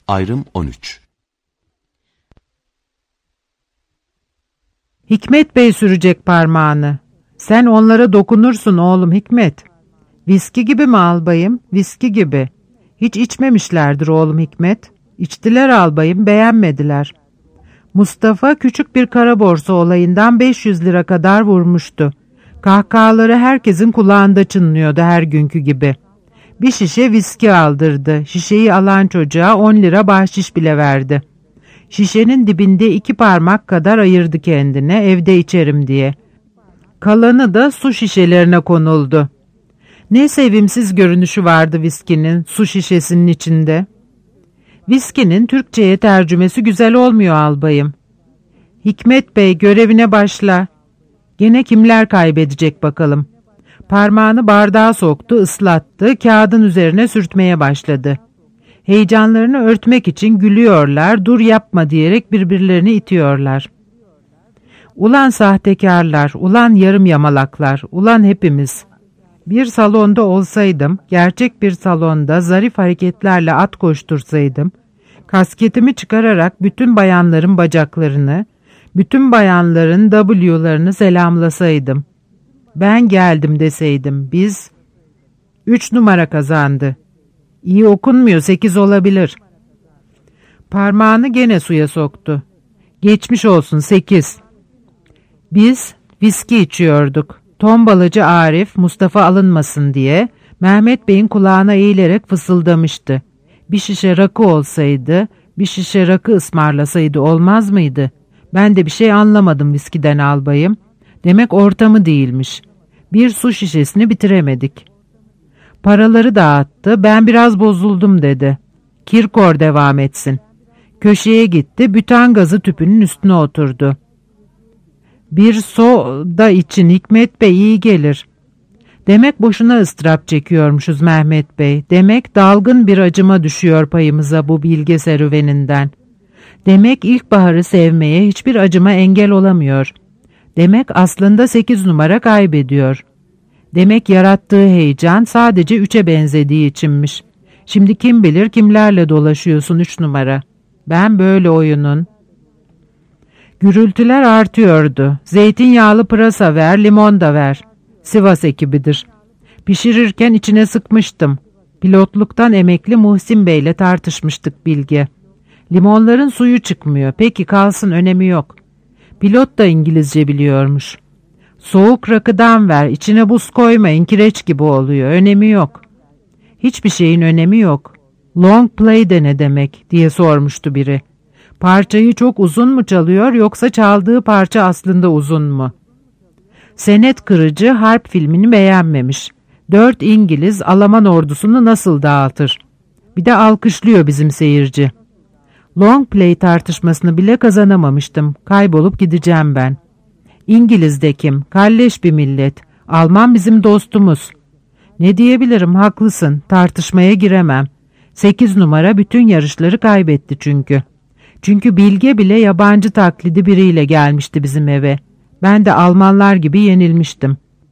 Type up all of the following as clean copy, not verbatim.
Ayrım 13. Hikmet Bey sürecek parmağını. Sen onlara dokunursun oğlum Hikmet. Viski gibi mi albayım? Viski gibi. Hiç içmemişlerdir oğlum Hikmet. İçtiler albayım, beğenmediler. Mustafa küçük bir kara borsa olayından 500 lira kadar vurmuştu. Kahkahaları herkesin kulağında çınlıyordu her günkü gibi. Bir şişe viski aldırdı. Şişeyi alan çocuğa 10 lira bahşiş bile verdi. Şişenin dibinde 2 parmak kadar ayırdı kendine, evde içerim diye. Kalanı da su şişelerine konuldu. Ne sevimsiz görünüşü vardı viskinin su şişesinin içinde. Viskinin Türkçe'ye tercümesi güzel olmuyor albayım. Hikmet Bey görevine başla. Gene kimler kaybedecek bakalım. Parmağını bardağa soktu, ıslattı, kağıdın üzerine sürtmeye başladı. Heyecanlarını örtmek için gülüyorlar, dur yapma diyerek birbirlerini itiyorlar. Ulan sahtekarlar, ulan yarım yamalaklar, ulan hepimiz. Bir salonda olsaydım, gerçek bir salonda zarif hareketlerle at koştursaydım, kasketimi çıkararak bütün bayanların bacaklarını, bütün bayanların W'larını selamlasaydım. Ben geldim deseydim, biz 3 numara kazandı. İyi okunmuyor, 8 olabilir. Parmağını gene suya soktu. Geçmiş olsun 8. Biz viski içiyorduk. Tombalacı Arif Mustafa alınmasın diye Mehmet Bey'in kulağına eğilerek fısıldamıştı. Bir şişe rakı olsaydı, bir şişe rakı ısmarlasaydı olmaz mıydı? Ben de bir şey anlamadım viskiden albayım. Demek ortamı değilmiş. Bir su şişesini bitiremedik. Paraları dağıttı, ben biraz bozuldum dedi. Kirkor devam etsin. Köşeye gitti, bütan gazı tüpünün üstüne oturdu. Bir soda için Hikmet Bey iyi gelir. Demek boşuna ıstırap çekiyormuşuz Mehmet Bey. Demek dalgın bir acıma düşüyor payımıza bu bilge serüveninden. Demek ilkbaharı sevmeye hiçbir acıma engel olamıyor. Demek aslında 8 numara kaybediyor. Demek yarattığı heyecan sadece 3'e benzediği içinmiş. Şimdi kim bilir kimlerle dolaşıyorsun 3 numara. Ben böyle oyunun... Gürültüler artıyordu. Zeytinyağlı pırasa ver, limon da ver. Sivas ekibidir. Pişirirken içine sıkmıştım. Pilotluktan emekli Muhsin Bey'le tartışmıştık Bilge. Limonların suyu çıkmıyor. Peki kalsın, önemi yok. Pilot da İngilizce biliyormuş. Soğuk rakıdan ver, içine buz koymayın, kireç gibi oluyor. Önemi yok. Hiçbir şeyin önemi yok. Long play de ne demek diye sormuştu biri. Parçayı çok uzun mu çalıyor yoksa çaldığı parça aslında uzun mu? Senet kırıcı harp filmini beğenmemiş. 4 İngiliz Alman ordusunu nasıl dağıtır? Bir de alkışlıyor bizim seyirci. Long play tartışmasını bile kazanamamıştım. Kaybolup gideceğim ben. İngiliz de kim? Kalleş bir millet. Alman bizim dostumuz. Ne diyebilirim, haklısın. Tartışmaya giremem. 8 numara bütün yarışları kaybetti çünkü. Çünkü Bilge bile yabancı taklidi biriyle gelmişti bizim eve. Ben de Almanlar gibi yenilmiştim.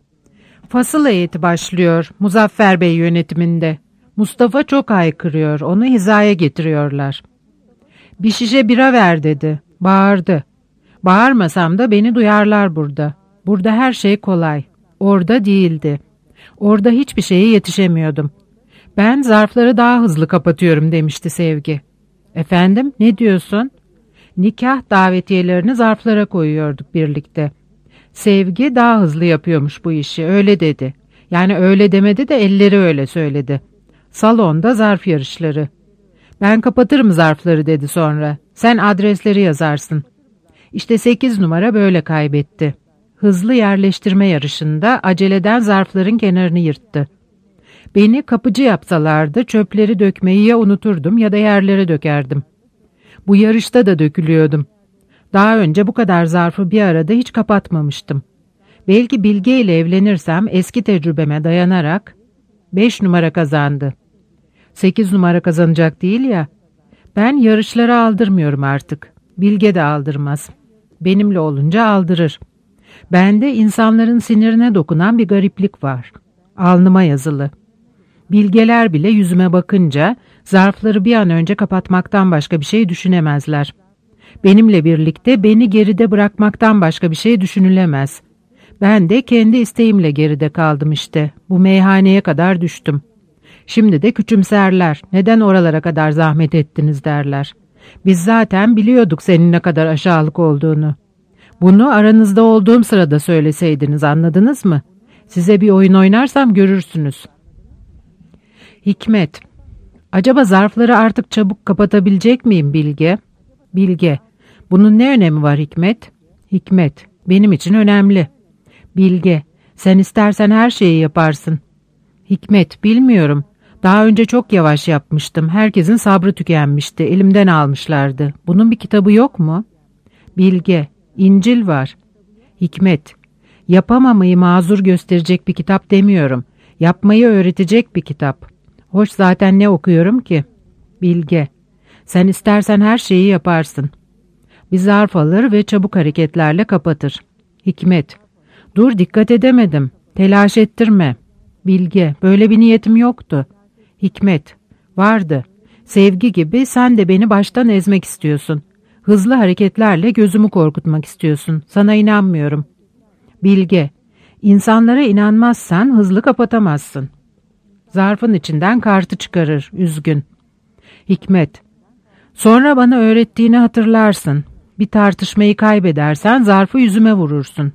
Fasıl heyeti başlıyor Muzaffer Bey yönetiminde. Mustafa çok haykırıyor, onu hizaya getiriyorlar. Bir şişe bira ver dedi. Bağırdı. Bağırmasam da beni duyarlar burada. Burada her şey kolay. Orada değildi. Orada hiçbir şeye yetişemiyordum. Ben zarfları daha hızlı kapatıyorum demişti Sevgi. Efendim, ne diyorsun? Nikah davetiyelerini zarflara koyuyorduk birlikte. Sevgi daha hızlı yapıyormuş bu işi, öyle dedi. Yani öyle demedi de elleri öyle söyledi. Salonda zarf yarışları. Ben kapatırım zarfları dedi sonra. Sen adresleri yazarsın. İşte 8 numara böyle kaybetti. Hızlı yerleştirme yarışında aceleden zarfların kenarını yırttı. Beni kapıcı yapsalardı çöpleri dökmeyi ya unuturdum ya da yerlere dökerdim. Bu yarışta da dökülüyordum. Daha önce bu kadar zarfı bir arada hiç kapatmamıştım. Belki Bilge ile evlenirsem eski tecrübeme dayanarak 5 numara kazandı. 8 numara kazanacak değil ya. Ben yarışlara aldırmıyorum artık. Bilge de aldırmaz. Benimle olunca aldırır. Bende insanların sinirine dokunan bir gariplik var. Alnıma yazılı. Bilgeler bile yüzüme bakınca Zarfları bir an önce kapatmaktan başka bir şey düşünemezler. Benimle birlikte beni geride bırakmaktan başka bir şey düşünülemez. Ben de kendi isteğimle geride kaldım işte. Bu meyhaneye kadar düştüm. Şimdi de küçümserler. Neden oralara kadar zahmet ettiniz derler. Biz zaten biliyorduk senin ne kadar aşağılık olduğunu. Bunu aranızda olduğum sırada söyleseydiniz, anladınız mı? Size bir oyun oynarsam görürsünüz. Hikmet: acaba zarfları artık çabuk kapatabilecek miyim Bilge? Bilge: bunun ne önemi var Hikmet? Hikmet: benim için önemli. Bilge: sen istersen her şeyi yaparsın. Hikmet: bilmiyorum. Daha önce çok yavaş yapmıştım. Herkesin sabrı tükenmişti. Elimden almışlardı. Bunun bir kitabı yok mu? Bilge: İncil var. Hikmet: yapamamayı mazur gösterecek bir kitap demiyorum. Yapmayı öğretecek bir kitap. Hoş zaten ne okuyorum ki? Bilge: sen istersen her şeyi yaparsın. Bir zarf alır ve çabuk hareketlerle kapatır. Hikmet: dur, dikkat edemedim. Telaş ettirme. Bilge: böyle bir niyetim yoktu. Hikmet: vardı. Sevgi gibi sen de beni baştan ezmek istiyorsun. Hızlı hareketlerle gözümü korkutmak istiyorsun. Sana inanmıyorum. Bilge: insanlara inanmazsan hızlı kapatamazsın. Zarfın içinden kartı çıkarır, üzgün. Hikmet: sonra bana öğrettiğini hatırlarsın. Bir tartışmayı kaybedersen zarfı yüzüme vurursun.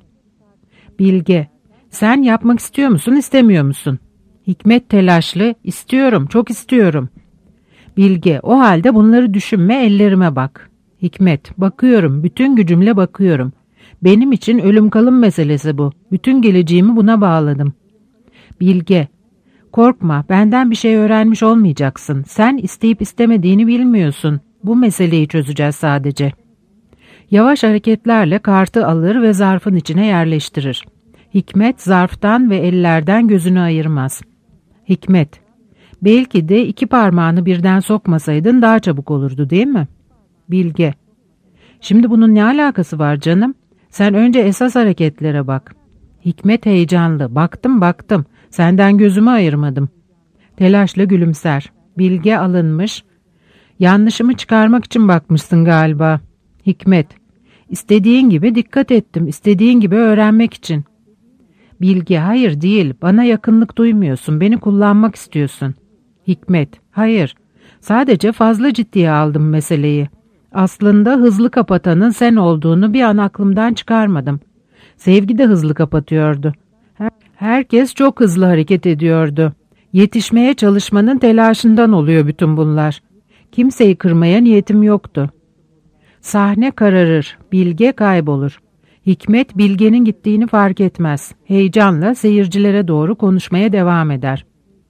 Bilge: sen yapmak istiyor musun, istemiyor musun? Hikmet telaşlı: istiyorum, çok istiyorum. Bilge: o halde bunları düşünme, ellerime bak. Hikmet: bakıyorum, bütün gücümle bakıyorum. Benim için ölüm kalım meselesi bu. Bütün geleceğimi buna bağladım. Bilge: korkma, benden bir şey öğrenmiş olmayacaksın. Sen isteyip istemediğini bilmiyorsun. Bu meseleyi çözeceğiz sadece. Yavaş hareketlerle kartı alır ve zarfın içine yerleştirir. Hikmet zarftan ve ellerden gözünü ayırmaz. Hikmet: belki de 2 parmağını birden sokmasaydın daha çabuk olurdu, değil mi? Bilge: şimdi bunun ne alakası var canım? Sen önce esas hareketlere bak. Hikmet heyecanlı: baktım. Senden gözümü ayırmadım. Telaşla gülümser. Bilge alınmış: yanlışımı çıkarmak için bakmışsın galiba. Hikmet: istediğin gibi dikkat ettim. İstediğin gibi öğrenmek için. Bilge: hayır değil. Bana yakınlık duymuyorsun. Beni kullanmak istiyorsun. Hikmet: hayır. Sadece fazla ciddiye aldım meseleyi. Aslında hızlı kapatanın sen olduğunu bir an aklımdan çıkarmadım. Sevgi de hızlı kapatıyordu. Herkes çok hızlı hareket ediyordu. Yetişmeye çalışmanın telaşından oluyor bütün bunlar. Kimseyi kırmaya niyetim yoktu. Sahne kararır, Bilge kaybolur. Hikmet Bilge'nin gittiğini fark etmez. Heyecanla seyircilere doğru konuşmaya devam eder.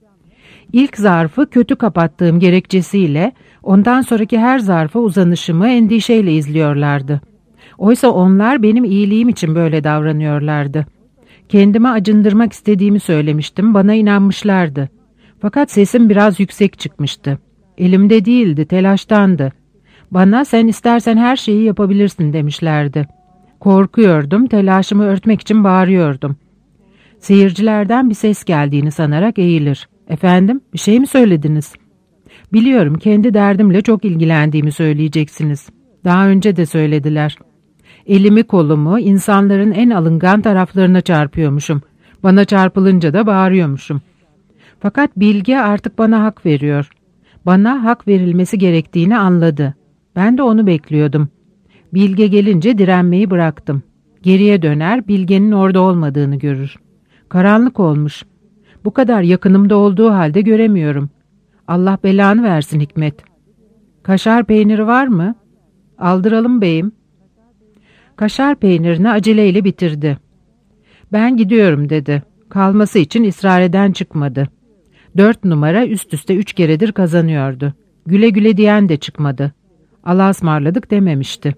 İlk zarfı kötü kapattığım gerekçesiyle ondan sonraki her zarfa uzanışımı endişeyle izliyorlardı. Oysa onlar benim iyiliğim için böyle davranıyorlardı. Kendime acındırmak istediğimi söylemiştim, bana inanmışlardı. Fakat sesim biraz yüksek çıkmıştı. Elimde değildi, telaştandı. Bana sen istersen her şeyi yapabilirsin demişlerdi. Korkuyordum, telaşımı örtmek için bağırıyordum. Seyircilerden bir ses geldiğini sanarak eğilir. Efendim, bir şey mi söylediniz? Biliyorum, kendi derdimle çok ilgilendiğimi söyleyeceksiniz. Daha önce de söylediler. Elimi kolumu insanların en alıngan taraflarına çarpıyormuşum. Bana çarpılınca da bağırıyormuşum. Fakat Bilge artık bana hak veriyor. Bana hak verilmesi gerektiğini anladı. Ben de onu bekliyordum. Bilge gelince direnmeyi bıraktım. Geriye döner, Bilge'nin orada olmadığını görür. Karanlık olmuş. Bu kadar yakınımda olduğu halde göremiyorum. Allah belanı versin Hikmet. Kaşar peyniri var mı? Aldıralım beyim. Kaşar peynirini aceleyle bitirdi. Ben gidiyorum dedi. Kalması için ısrar eden çıkmadı. 4 numara üst üste 3 keredir kazanıyordu. Güle güle diyen de çıkmadı. Allah'a ısmarladık dememişti.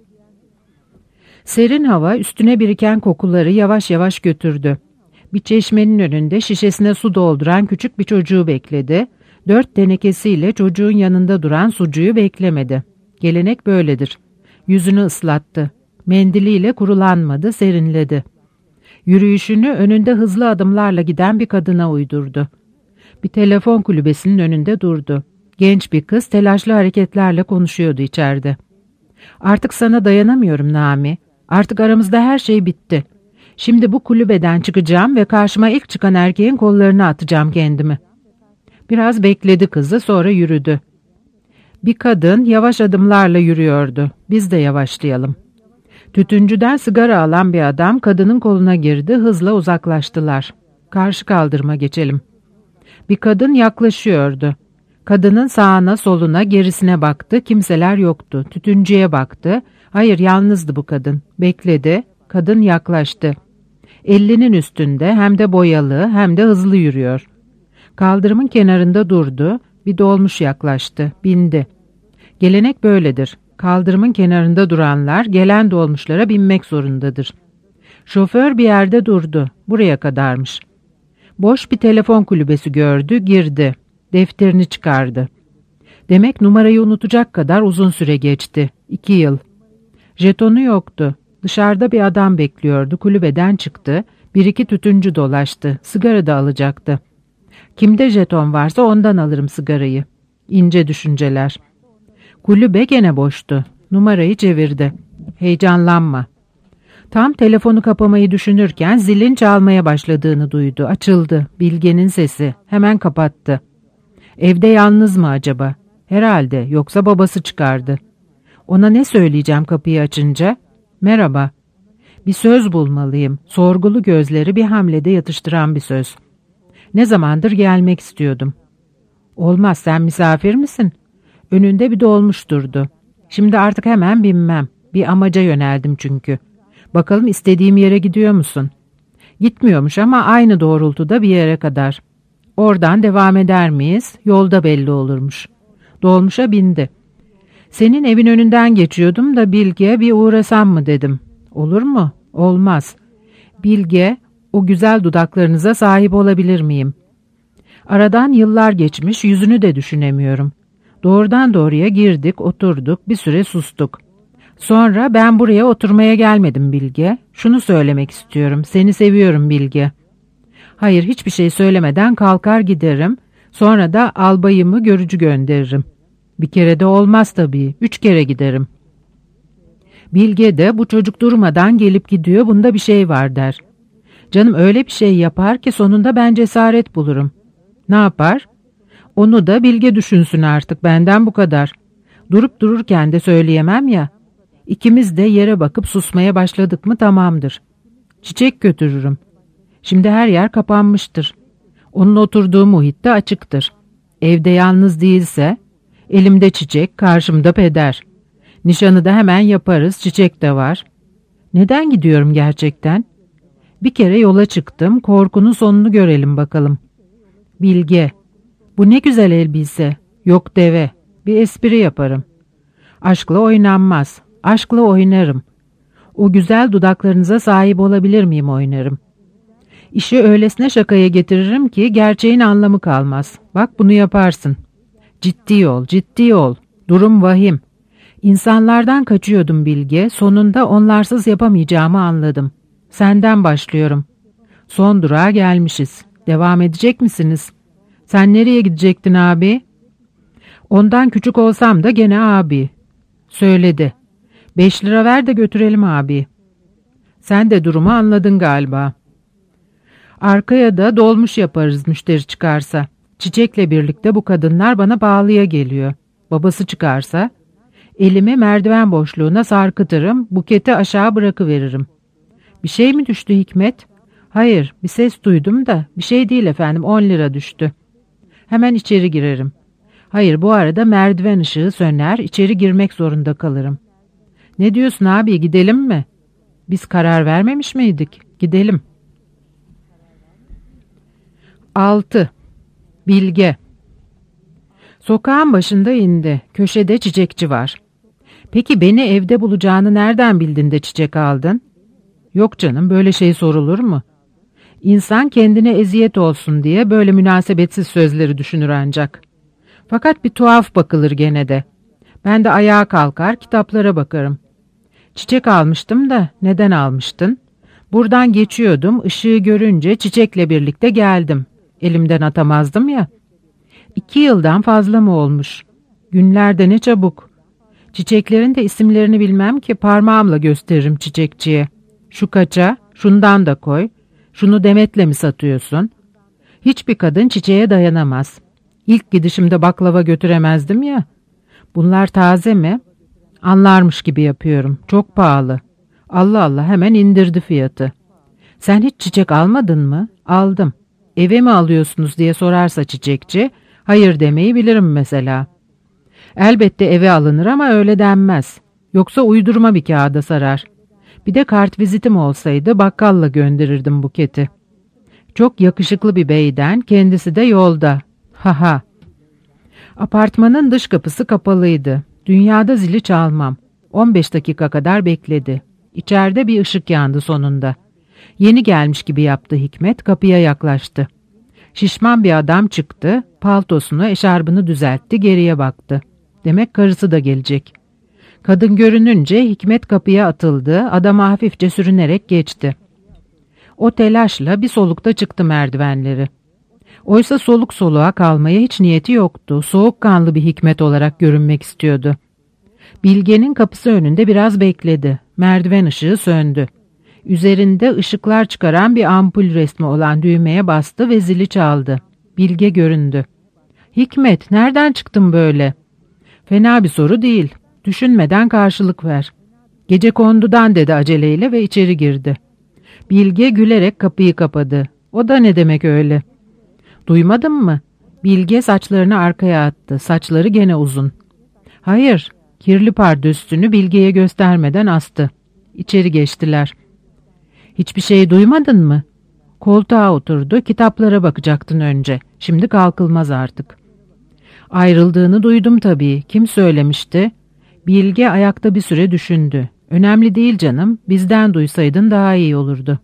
Serin hava üstüne biriken kokuları yavaş yavaş götürdü. Bir çeşmenin önünde şişesine su dolduran küçük bir çocuğu bekledi. 4 tenekesiyle çocuğun yanında duran sucuyu beklemedi. Gelenek böyledir. Yüzünü ıslattı. Mendiliyle kurulanmadı, serinledi. Yürüyüşünü önünde hızlı adımlarla giden bir kadına uydurdu. Bir telefon kulübesinin önünde durdu. Genç bir kız telaşlı hareketlerle konuşuyordu içeride. Artık sana dayanamıyorum Nami. Artık aramızda her şey bitti. Şimdi bu kulübeden çıkacağım ve karşıma ilk çıkan erkeğin kollarına atacağım kendimi. Biraz bekledi kızı, sonra yürüdü. Bir kadın yavaş adımlarla yürüyordu. Biz de yavaşlayalım. Tütüncüden sigara alan bir adam kadının koluna girdi, hızla uzaklaştılar. Karşı kaldırıma geçelim. Bir kadın yaklaşıyordu. Kadının sağına soluna gerisine baktı, kimseler yoktu. Tütüncüye baktı. Hayır, yalnızdı bu kadın. Bekledi, kadın yaklaştı. 50'nin üstünde, hem de boyalı hem de hızlı yürüyor. Kaldırımın kenarında durdu, bir dolmuş yaklaştı, bindi. Gelenek böyledir. Kaldırımın kenarında duranlar gelen dolmuşlara binmek zorundadır. Şoför bir yerde durdu, buraya kadarmış. Boş bir telefon kulübesi gördü, girdi. Defterini çıkardı. Demek numarayı unutacak kadar uzun süre geçti. 2 yıl. Jetonu yoktu. Dışarıda bir adam bekliyordu. Kulübeden çıktı. 1-2 tütüncü dolaştı. Sigara da alacaktı. Kimde jeton varsa ondan alırım sigarayı. İnce düşünceler. Kulübe gene boştu. Numarayı çevirdi. Heyecanlanma. Tam telefonu kapamayı düşünürken zilin çalmaya başladığını duydu. Açıldı. Bilge'nin sesi. Hemen kapattı. Evde yalnız mı acaba? Herhalde, yoksa babası çıkardı. Ona ne söyleyeceğim kapıyı açınca? Merhaba. Bir söz bulmalıyım. Sorgulu gözleri bir hamlede yatıştıran bir söz. Ne zamandır gelmek istiyordum. Olmaz, sen misafir misin? Önünde bir dolmuş durdu. Şimdi artık hemen binmem. Bir amaca yöneldim çünkü. Bakalım istediğim yere gidiyor musun? Gitmiyormuş ama aynı doğrultuda bir yere kadar. Oradan devam eder miyiz? Yolda belli olurmuş. Dolmuşa bindi. Senin evin önünden geçiyordum da Bilge, bir uğrasam mı dedim. Olur mu? Olmaz. Bilge, o güzel dudaklarınıza sahip olabilir miyim? Aradan yıllar geçmiş, yüzünü de düşünemiyorum. Doğrudan doğruya girdik, oturduk, bir süre sustuk. Sonra ben buraya oturmaya gelmedim Bilge. Şunu söylemek istiyorum, seni seviyorum Bilge. Hayır, hiçbir şey söylemeden kalkar giderim. Sonra da albayımı görücü gönderirim. Bir kere de olmaz tabii. 3 kere giderim. Bilge de bu çocuk durmadan gelip gidiyor, bunda bir şey var der. Canım öyle bir şey yapar ki sonunda ben cesaret bulurum. Ne yapar? Onu da Bilge düşünsün artık, benden bu kadar. Durup dururken de söyleyemem ya. İkimiz de yere bakıp susmaya başladık mı tamamdır. Çiçek götürürüm. Şimdi her yer kapanmıştır. Onun oturduğu muhitte açıktır. Evde yalnız değilse, elimde çiçek, karşımda peder. Nişanı da hemen yaparız, çiçek de var. Neden gidiyorum gerçekten? Bir kere yola çıktım, korkunun sonunu görelim bakalım. Bilge, bu ne güzel elbise, yok deve, bir espri yaparım. Aşkla oynanmaz, aşkla oynarım. O güzel dudaklarınıza sahip olabilir miyim, oynarım. İşi öylesine şakaya getiririm ki gerçeğin anlamı kalmaz. Bak bunu yaparsın. Ciddi ol, ciddi ol. Durum vahim. İnsanlardan kaçıyordum Bilge, sonunda onlarsız yapamayacağımı anladım. Senden başlıyorum. Son durağa gelmişiz. Devam edecek misiniz? Sen nereye gidecektin abi? Ondan küçük olsam da gene abi. Söyledi. 5 lira ver de götürelim abi. Sen de durumu anladın galiba. Arkaya da dolmuş yaparız müşteri çıkarsa. Çiçekle birlikte bu kadınlar bana pahalıya geliyor. Babası çıkarsa elimi merdiven boşluğuna sarkıtırım, buketi aşağı bırakıveririm. Bir şey mi düştü Hikmet? Hayır, bir ses duydum da bir şey değil efendim, 10 lira düştü. Hemen içeri girerim. Hayır, bu arada merdiven ışığı söner, içeri girmek zorunda kalırım. Ne diyorsun abi, gidelim mi? Biz karar vermemiş miydik? Gidelim. 6. Bilge. Sokağın başında indi. Köşede çiçekçi var. Peki beni evde bulacağını nereden bildin de çiçek aldın? Yok canım, böyle şey sorulur mu? İnsan kendine eziyet olsun diye böyle münasebetsiz sözleri düşünür ancak. Fakat bir tuhaf bakılır gene de. Ben de ayağa kalkar, kitaplara bakarım. Çiçek almıştım da neden almıştın? Buradan geçiyordum, ışığı görünce çiçekle birlikte geldim. Elimden atamazdım ya. 2 yıldan fazla mı olmuş? Günler de ne çabuk. Çiçeklerin de isimlerini bilmem ki parmağımla gösteririm çiçekçiye. Şu kaça, şundan da koy. Şunu demetle mi satıyorsun? Hiçbir kadın çiçeğe dayanamaz. İlk gidişimde baklava götüremezdim ya. Bunlar taze mi? Anlarmış gibi yapıyorum. Çok pahalı. Allah Allah, hemen indirdi fiyatı. Sen hiç çiçek almadın mı? Aldım. Eve mi alıyorsunuz diye sorarsa çiçekçi, hayır demeyi bilirim mesela. Elbette eve alınır ama öyle denmez. Yoksa uydurma bir kağıda sarar. Bir de kartvizitim olsaydı bakkalla gönderirdim buketi. Çok yakışıklı bir beyden, kendisi de yolda. Haha. Apartmanın dış kapısı kapalıydı. Dünyada zili çalmam. 15 dakika kadar bekledi. İçeride bir ışık yandı sonunda. Yeni gelmiş gibi yaptı Hikmet, kapıya yaklaştı. Şişman bir adam çıktı, paltosunu, eşarbını düzeltti, geriye baktı. Demek karısı da gelecek. Kadın görününce Hikmet kapıya atıldı, adama hafifçe sürünerek geçti. O telaşla bir solukta çıktı merdivenleri. Oysa soluk soluğa kalmaya hiç niyeti yoktu. Soğukkanlı bir Hikmet olarak görünmek istiyordu. Bilge'nin kapısı önünde biraz bekledi. Merdiven ışığı söndü. Üzerinde ışıklar çıkaran bir ampul resmi olan düğmeye bastı ve zili çaldı. Bilge göründü. "Hikmet, nereden çıktın böyle?" "Fena bir soru değil. Düşünmeden karşılık ver." "Gecekondudan," dedi aceleyle ve içeri girdi. Bilge gülerek kapıyı kapadı. "O da ne demek öyle?" "Duymadın mı?" Bilge saçlarını arkaya attı. Saçları gene uzun. "Hayır." Kirli pardösünü Bilge'ye göstermeden astı. İçeri geçtiler. "Hiçbir şey duymadın mı?" Koltuğa oturdu. "Kitaplara bakacaktın önce. Şimdi kalkılmaz artık." "Ayrıldığını duydum tabii. Kim söylemişti?" Bilge ayakta bir süre düşündü. "Önemli değil canım. Bizden duysaydın daha iyi olurdu."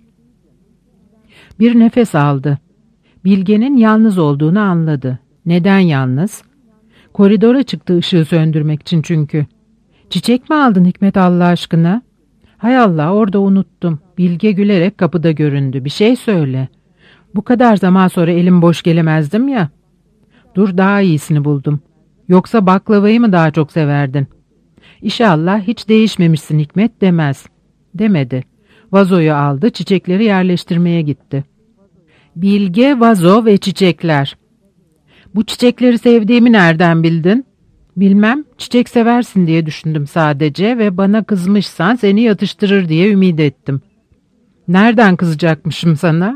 Bir nefes aldı. Bilge'nin yalnız olduğunu anladı. Neden yalnız? Koridora çıktı ışığı söndürmek için çünkü. "Çiçek mi aldın Hikmet Allah aşkına?" "Hay Allah, orada unuttum." Bilge gülerek kapıda göründü. "Bir şey söyle." "Bu kadar zaman sonra elim boş gelemezdim ya." "Dur, daha iyisini buldum." "Yoksa baklavayı mı daha çok severdin?" "İnşallah hiç değişmemişsin Hikmet demez." Demedi. Vazoyu aldı, çiçekleri yerleştirmeye gitti. Bilge, vazo ve çiçekler. "Bu çiçekleri sevdiğimi nereden bildin?" "Bilmem, çiçek seversin diye düşündüm sadece ve bana kızmışsan seni yatıştırır diye ümit ettim." "Nereden kızacakmışım sana?"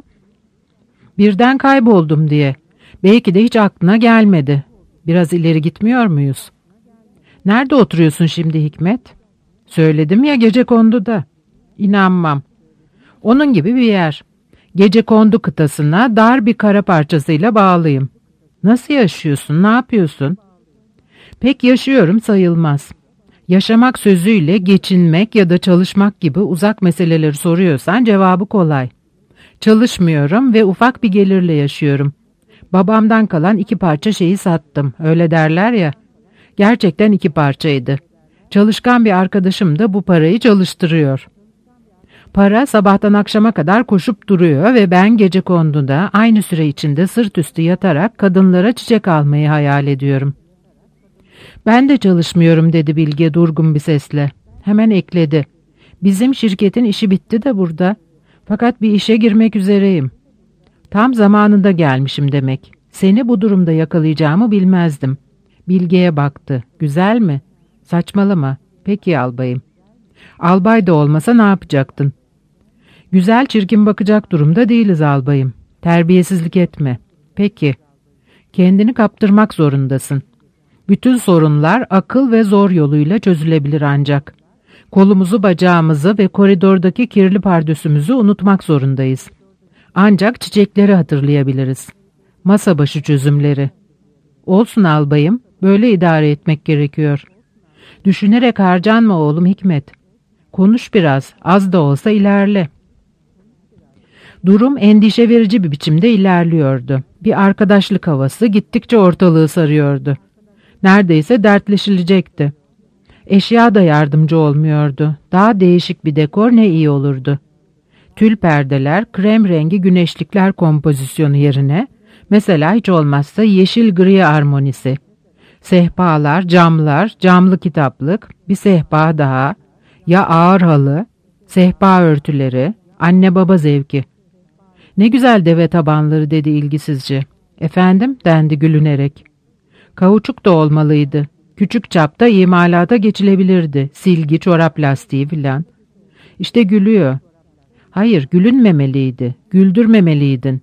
"Birden kayboldum diye. Belki de hiç aklına gelmedi. Biraz ileri gitmiyor muyuz?" "Nerede oturuyorsun şimdi Hikmet?" "Söyledim ya, Gecekondu'da." "İnanmam." "Onun gibi bir yer. Gecekondu kıtasına dar bir kara parçasıyla bağlıyım." "Nasıl yaşıyorsun, ne yapıyorsun?" "Pek yaşıyorum sayılmaz. Yaşamak sözüyle geçinmek ya da çalışmak gibi uzak meseleleri soruyorsan cevabı kolay. Çalışmıyorum ve ufak bir gelirle yaşıyorum. Babamdan kalan 2 parça şeyi sattım, öyle derler ya. Gerçekten 2 parçaydı. Çalışkan bir arkadaşım da bu parayı çalıştırıyor. Para sabahtan akşama kadar koşup duruyor ve ben Gecekondu'da aynı süre içinde sırt üstü yatarak kadınlara çiçek almayı hayal ediyorum." "Ben de çalışmıyorum," dedi Bilge durgun bir sesle. Hemen ekledi. "Bizim şirketin işi bitti de burada. Fakat bir işe girmek üzereyim." "Tam zamanında gelmişim demek. Seni bu durumda yakalayacağımı bilmezdim." Bilge'ye baktı. "Güzel mi?" "Saçmalama. Peki albayım." "Albay da olmasa ne yapacaktın?" "Güzel çirkin bakacak durumda değiliz albayım. Terbiyesizlik etme." "Peki." "Kendini kaptırmak zorundasın. Bütün sorunlar akıl ve zor yoluyla çözülebilir ancak. Kolumuzu, bacağımızı ve koridordaki kirli pardösümüzü unutmak zorundayız. Ancak çiçekleri hatırlayabiliriz. Masa başı çözümleri." "Olsun albayım, böyle idare etmek gerekiyor." "Düşünerek harcanma oğlum Hikmet. Konuş biraz, az da olsa ilerle." Durum endişe verici bir biçimde ilerliyordu. Bir arkadaşlık havası gittikçe ortalığı sarıyordu. Neredeyse dertleşilecekti. Eşya da yardımcı olmuyordu. Daha değişik bir dekor ne iyi olurdu. Tül perdeler, krem rengi güneşlikler kompozisyonu yerine Mesela hiç olmazsa yeşil gri armonisi. Sehpalar, camlar, camlı kitaplık, bir sehpa daha, ya ağır halı, sehpa örtüleri, anne baba zevki. Ne güzel deve tabanları dedi ilgisizce. Efendim dendi gülünerek. Kauçuk da olmalıydı. Küçük çapta imalata geçilebilirdi. Silgi, çorap lastiği filan. İşte gülüyor. Hayır, gülünmemeliydi. Güldürmemeliydin.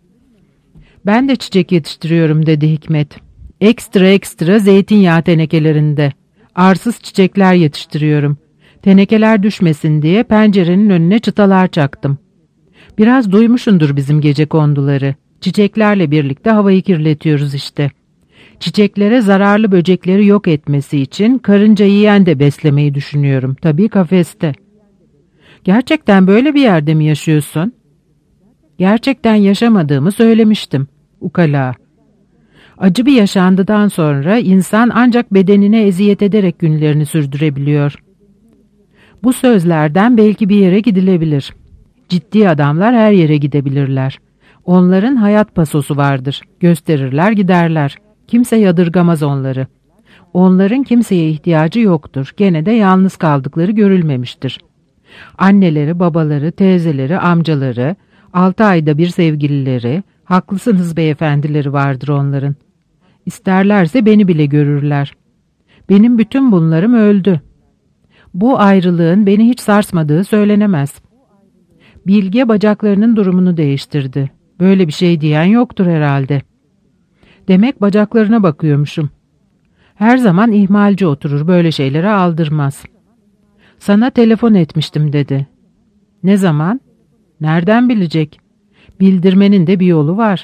Ben de çiçek yetiştiriyorum dedi Hikmet. Ekstra zeytinyağı tenekelerinde. Arsız çiçekler yetiştiriyorum. Tenekeler düşmesin diye pencerenin önüne çıtalar çaktım. Biraz duymuşundur bizim gecekonduları. Çiçeklerle birlikte havayı kirletiyoruz işte. Çiçeklere zararlı böcekleri yok etmesi için karınca yiyen de beslemeyi düşünüyorum. Tabii kafeste. Gerçekten böyle bir yerde mi yaşıyorsun? Gerçekten yaşamadığımı söylemiştim. Ukala. Acı bir yaşandıdan sonra insan ancak bedenine eziyet ederek günlerini sürdürebiliyor. Bu sözlerden belki bir yere gidilebilir. Ciddi adamlar her yere gidebilirler. Onların hayat pasosu vardır. Gösterirler giderler. Kimse yadırgamaz onları. Onların kimseye ihtiyacı yoktur. Gene de yalnız kaldıkları görülmemiştir. Anneleri, babaları, teyzeleri, amcaları, 6 ayda bir sevgilileri, haklısınız beyefendileri vardır onların. İsterlerse beni bile görürler. Benim bütün bunlarım öldü. Bu ayrılığın beni hiç sarsmadığı söylenemez. Bilge bacaklarının durumunu değiştirdi. Böyle bir şey diyen yoktur herhalde. Demek bacaklarına bakıyormuşum. Her zaman ihmalci oturur, böyle şeylere aldırmaz. Sana telefon etmiştim dedi. Ne zaman? Nereden bilecek? Bildirmenin de bir yolu var.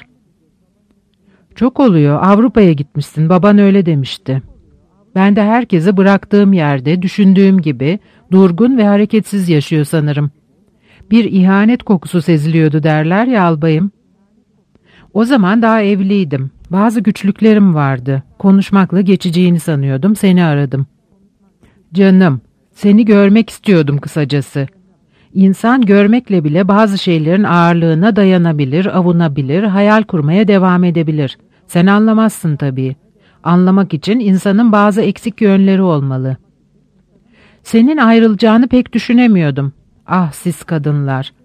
Çok oluyor, Avrupa'ya gitmişsin, baban öyle demişti. Ben de herkesi bıraktığım yerde, düşündüğüm gibi, durgun ve hareketsiz yaşıyor sanırım. Bir ihanet kokusu seziliyordu derler ya albayım. O zaman daha evliydim. Bazı güçlüklerim vardı. Konuşmakla geçeceğini sanıyordum, seni aradım. Canım, seni görmek istiyordum kısacası. İnsan görmekle bile bazı şeylerin ağırlığına dayanabilir, avunabilir, hayal kurmaya devam edebilir. Sen anlamazsın tabii. Anlamak için insanın bazı eksik yönleri olmalı. Senin ayrılacağını pek düşünemiyordum. Ah siz kadınlar,